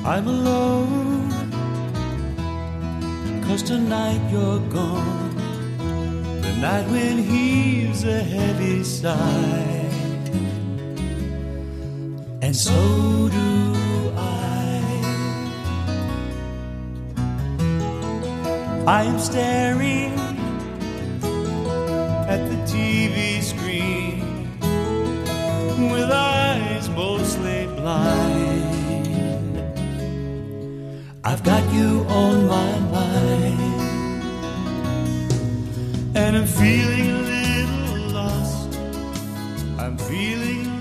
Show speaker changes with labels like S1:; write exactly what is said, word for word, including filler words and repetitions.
S1: I'm alone, 'cause tonight you're gone. The night wind heaves a heavy sigh, and so do I. I am staring at the T V screen with eyes mostly blind. I've got you on my mind, and I'm feeling a little lost. I'm feeling